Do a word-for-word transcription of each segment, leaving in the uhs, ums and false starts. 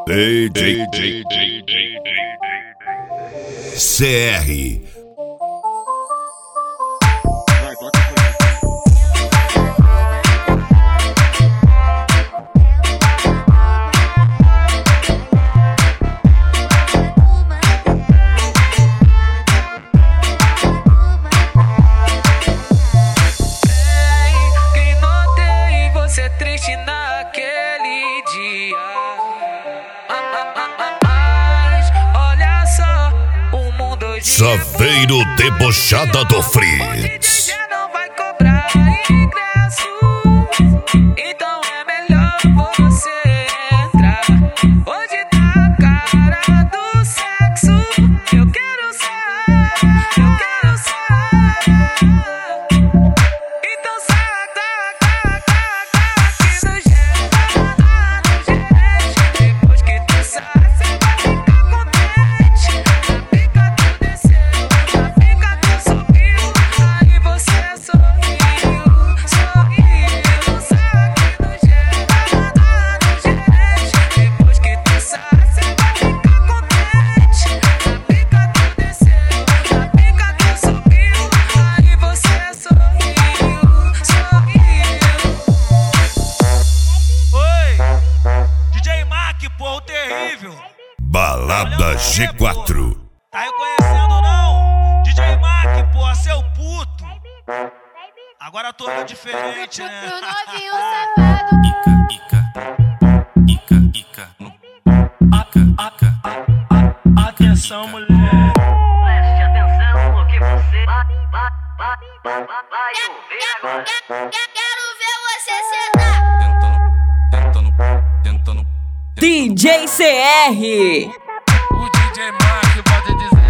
D J D J C R. Triste naquele dia, mas olha só, o mundo hoje Saveiro debochada do Fritz. não vai cobrar ingresso, então é melhor você entrar. Hoje tá a cara do sexo, eu quero sair, eu quero sair. Então sai, sai, sai, sai. Depois que tu sai, cê vai ficar contente. A pica tu desceu, a pica tu subiu, aí você sorriu, sorriu. Sai aqui no geral, no gerente. Depois que tu sai, cê vai ficar contente. A pica tu desceu, a pica tu subiu, aí você sorriu, sorriu. Oi, D J Mac, pô, o terrível. Balada G quatro. Tá reconhecendo não? D J Mac, pô, seu puto. Agora tô olhando diferente, né? Pro novinho safado. Ica, Ica, Ica, Ica, Ica, Ica. Atenção, mulher. Preste atenção no que você vai, vai, vai, vai, vai ouvir agora. Quero ver você sentar. Tentando, tentando, tentando. D J C R. O D J Mac pode dizer.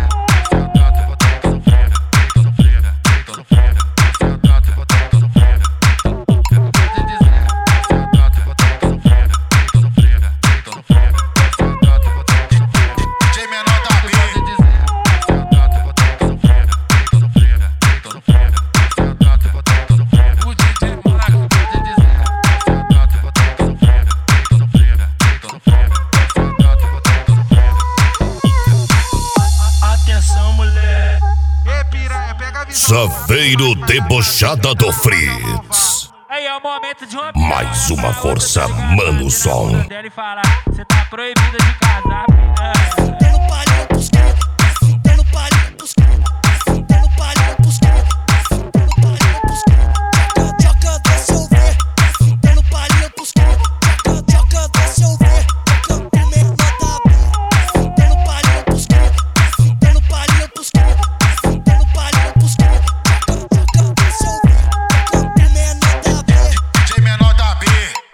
Saveiro debochada do Fritz. Aí é o momento de uma. Mais uma força, mano, som. Dele falar, cê tá proibida de casar, filha. Dando palhinha pros caras, dando palhinha pros caras, dando palhinha pros caras, dando palhinha pros caras. Joga, deixa eu ver. Dando palhinha pros caras, joga, deixa eu ver. Joga pro menor da B. Dando palhinha pros caras, dando palhinha pros caras, dando palhinha pros caras. Joga, deixa eu ver. Joga pro menor da B. D J menor da B.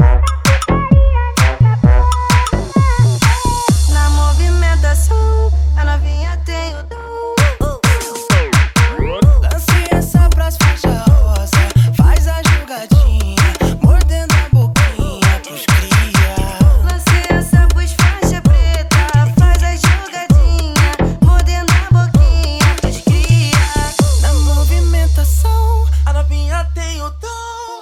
Na movimentação, a novinha tem o dom. Lance essa pras faixa rosa, faz a jogadinha, mordendo a boquinha pros cria. Lance essa pros faixa preta, faz a jogadinha, mordendo a boquinha pros cria. Na movimentação, a novinha tem o dom.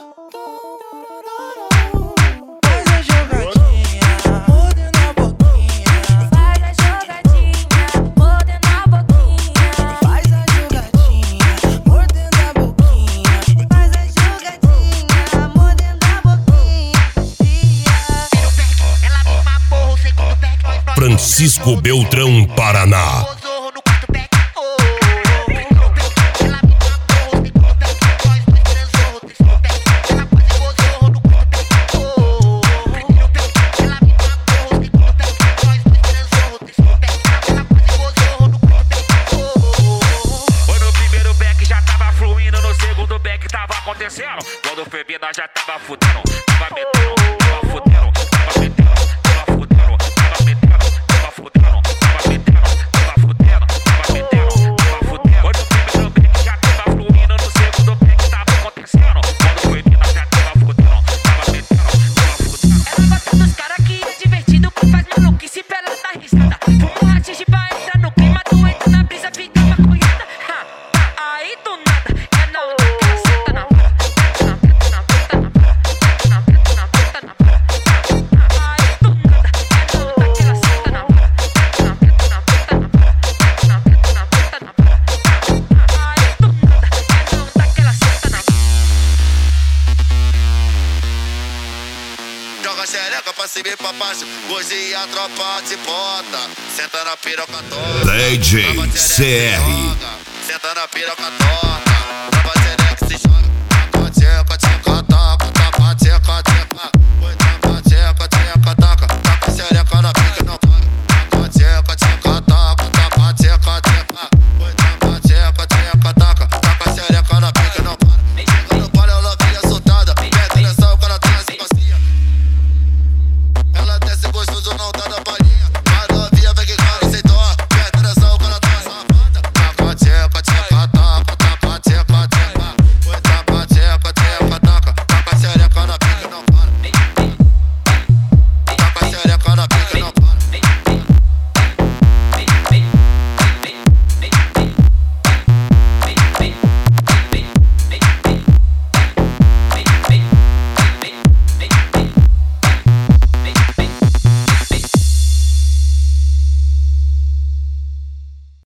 Faz a jogadinha, mordendo a boquinha. Faz a jogadinha, mordendo a boquinha. Faz a jogadinha, mordendo a boquinha. Faz a jogadinha, mordendo a boquinha. Ela toma porra, o segundo back, nós nós Francisco Beltrão, Paraná. o zorro no quarto back. Oh, primeiro back, ela me toma porra, o segundo back, nós dois três zorro, terceiro back, ela quase o zorro no quarto back. Oh, primeiro back, ela me toma porra, o segundo back, nós dois três zorro, terceiro back, ela quase o zorro no quarto back. Oh, Foi no primeiro back, já tava fluindo. No segundo back, tava acontecendo. Quando foi bem, nós já tava fudendo. Tava metendo, tava fudendo. Tava metendo, tava fudendo. Tava metendo, tava fudendo. Tava metendo, tava fudendo. Tava metendo, tava fudendo. Foi no primeiro back, já tava fluindo. No segundo back, tava acontecendo. Quando foi bem, nós já tava fudendo. Tava metendo, tava fudendo. Ela gosta dos caras que é divertido, que faz maluquice pra ela dar risada. Fuma um rachixe pra entrar no clima, tu entra na brisa, fica maconhada. Ha, aí do nada, é na hora que ela senta na vara. Na preta, na preta, na vara. Na preta, na preta, pra cima e pra baixo. Hoje a tropa te bota. Senta na piroca torta. D J Trava a xereca C R. e joga. Senta na piroca torta.